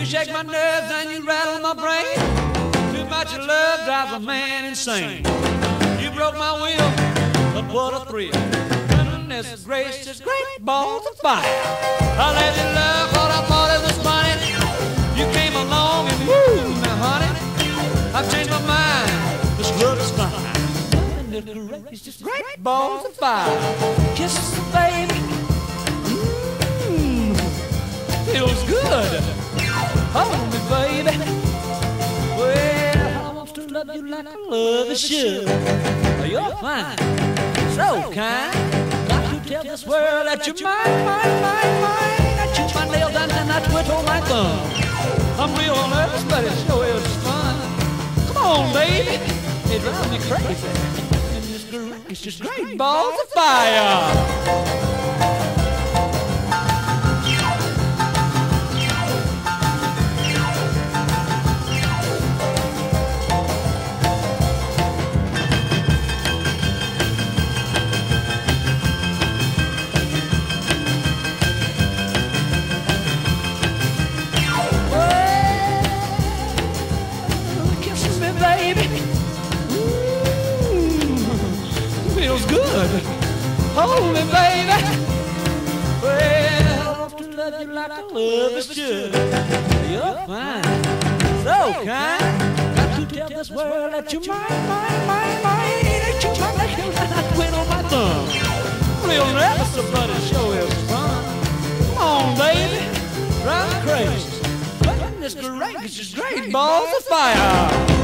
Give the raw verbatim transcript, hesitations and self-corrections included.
You shake my nerves and you rattle my brain. Too much love drives a man insane. You broke my will, but what a thrill. Goodness gracious, great balls of fire. I let you love what I thought it was funny. You came along and woo, now honey, I've changed my mind. This love is fine. Goodness gracious, great balls of fire. Kisses, baby. Mmm, feels good. Hold me, baby. Well, I want to love you like I love a should. You're fine, so kind. Got to tell this world that you're mine, mine, mine, mine. I chew my nails and then I twiddle my thumb. I'm real nervous, but it sure is fun. Come on, baby, it drives me crazy. And this great, it's just great balls of fire. Feels good. Hold me, baby. Well, I want to love you like I love a should. You're fine, so kind. Got to tell this world that you're mine, mine, mine, mine. That you're my nails and I twin on my thumb. Real nervous, but it sure is fun. Come on, baby, drive me crazy. Goodness gracious, great balls of fire.